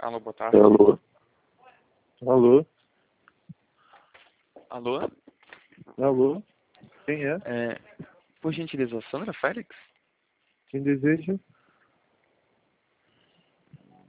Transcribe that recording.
Alô, boa tarde. Alô? Alô? Alô? Alô? Quem é? Por gentileza, Sandra Félix? Quem deseja?